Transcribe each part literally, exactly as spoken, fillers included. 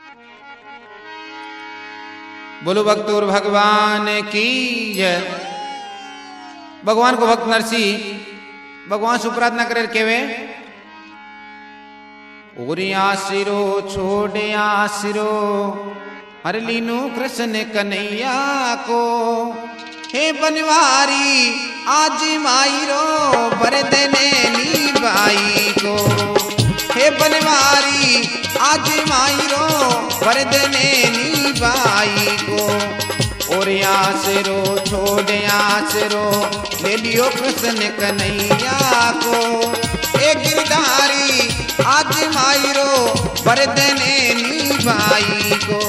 बोलो भक्तोर भगवान की जय। भगवान को भक्त नरसी भगवान से प्रार्थना करे केवे ओरी आसिरो छोड़े आसिरो हर लीनु कृष्ण कन्हैया को। हे बनवारी आज माईरो भर देने नी बाई को। हे बनवारी आज माईरो भर देने नी बाई को। और आसरो छोड़ आसरो ले लियो कृष्ण कन्हैया को। ए गिरधारी आज माईरो भर देने नी बाई को।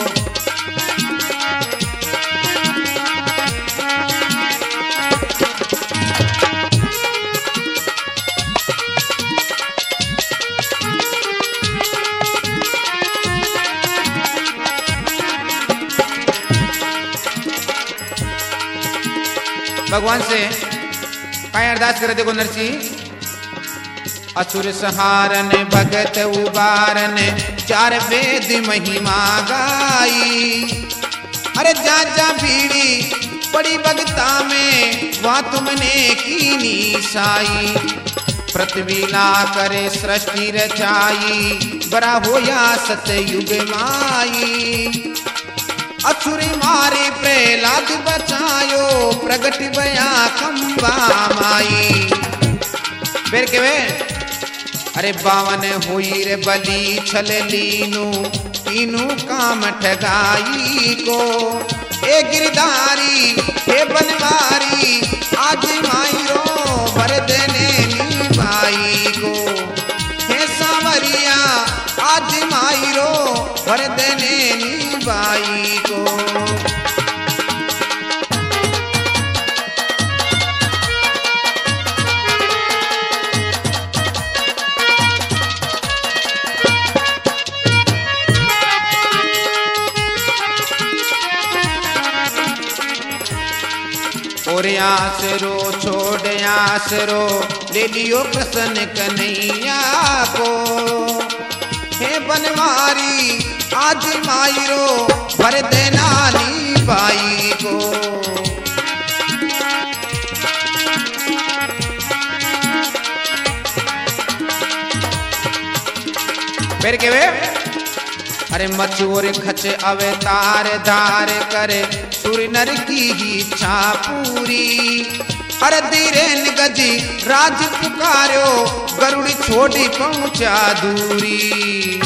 भगवान से काय अरदास करे देखो नरसी। असुर संहारन भगत उबारन चार वेद महिमा गाई। अरे जा जा भीड़ी पड़ी भगता में वहाँ तुमने की निशाई। पृथ्वी ला करे सृष्टि रचाई बड़ा होया सतयुग माई। असुरी मारे प्रहलाद बचायो प्रगट बया खंबा माई। फिर के वे अरे बावन हुई रे बली छल लीनू तीनू काम ठगाई को। ए गिरधारी हे बनवारी आज माईरो भर देने नी बाई को। हे सांवरिया आज माईरो भर देने नी बाई को। और आसरो छोड़ आसरो ले लियो कृष्ण कन्हैया को। हे बनवारी आज माईरो भर देना नी बाई को। फिर के वे अरे मचोर खच अवतार धार करे सूर्य नर की ही इच्छा पूरी। अरे धीरेन गजी राज पुकारो गरुड़ छोड़ी पहुंचा दूरी।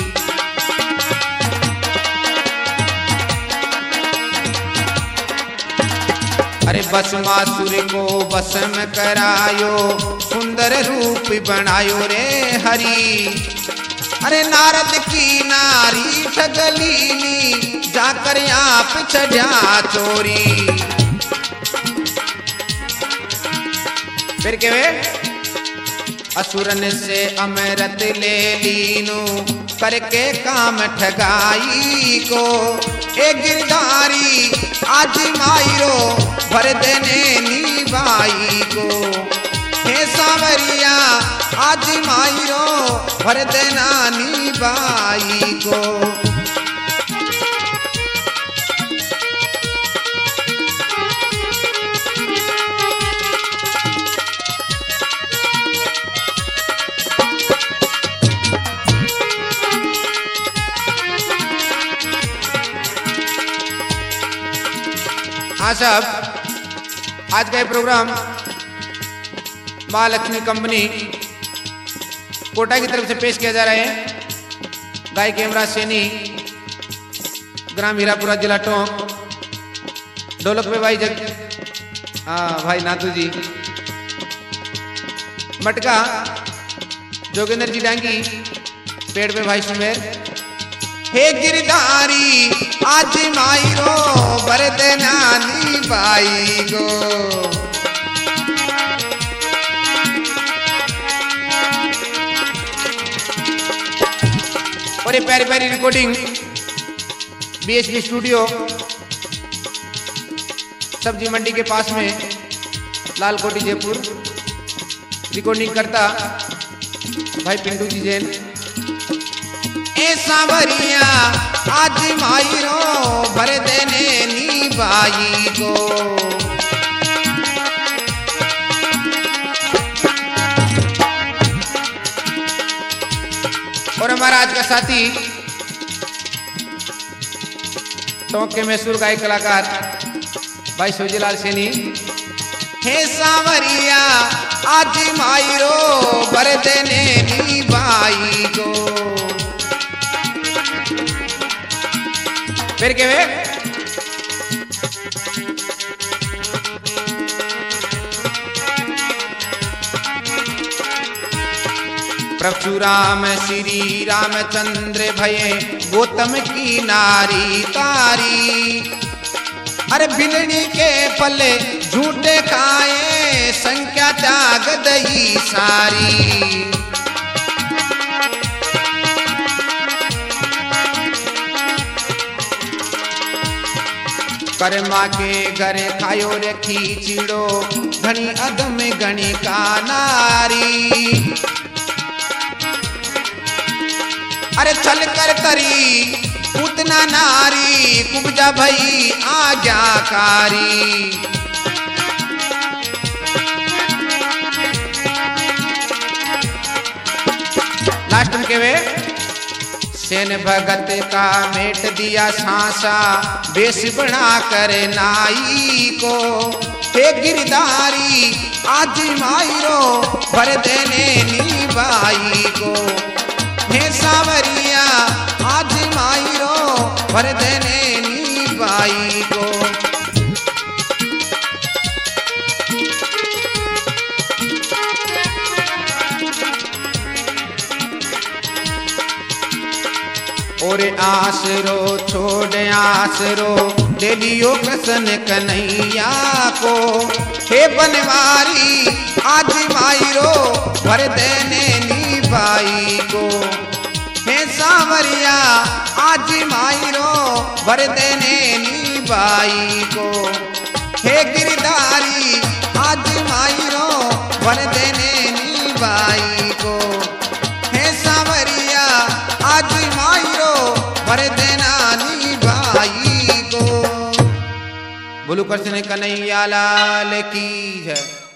अरे भस्मासुर को भस्म करायो सुंदर रूप बनायो रे हरि। अरे नारद की नारी ठगलीनी जाकर आप चढ़ा चोरी। फिर के वे असुरन से अमृत ले लीनू करके काम ठगाई को। ए गिरधारी आज माईरो भर देने नी बाई को। हे सांवरिया आज माईरो भर देना नी बाई को। हाँ साहब आज का ये प्रोग्राम महालक्ष्मी कंपनी कोटा की तरफ से पेश किया जा रहा है। गायक हेमराज सैनी ग्राम हीरापुरा जिला टोंक। ढोलक पे भाई जग हाँ भाई नाथू जी। मटका जोगेंद्र जी डांगी। पेड़ पे भाई सुमेर। हे गिरधारी आज माईरो भर देना नी बाई को। और ये प्यारी प्यारी रिकॉर्डिंग बीएचपी स्टूडियो सब्जी मंडी के पास में लालकोटी जयपुर। रिकॉर्डिंग करता भाई पिंटू जी जैन। ए हे सांवरिया आज माई रो भर देने नी बाई को। और हमारा आज का साथी टोंक के मैसूर गाय कलाकार भाई सूजीलाल सैनी। हे सांवरिया आज माई रो भर देने नी बाई को। फिर के वे प्रभु राम श्री रामचंद्र भये गौतम की नारी तारी। अरे बिलनी के पल्ले झूठे खाए संख्या त्याग दई सारी। कर्मा के घरे खायो रे खीचड़ो घनी अदम गणी का नारी। अरे चल कर करी उतना नारी कुब्जा भई आज्ञाकारी। लास्ट में के वे सेन भगत का मेट दिया सांसा बेस बना कर नाई को। हे गिरधारी आज माई रो भर देने नी बाई को। हे सांवरिया आज माई रो भर देने नी बाई को। और आसरो छोड़ आसरो दे लियो कृष्ण कन्हैया को। हे बनवारी आज माई रो भर देने नी बाई को। हे सांवरिया आज माई रो भर देने नी बाई को। हे गिरधारी आज माई रो भर देने नी बाई को। हे सांवरिया आज माई रो भर देना नी बाई को। बोलो कृष्ण कन्हैया लाल की जय।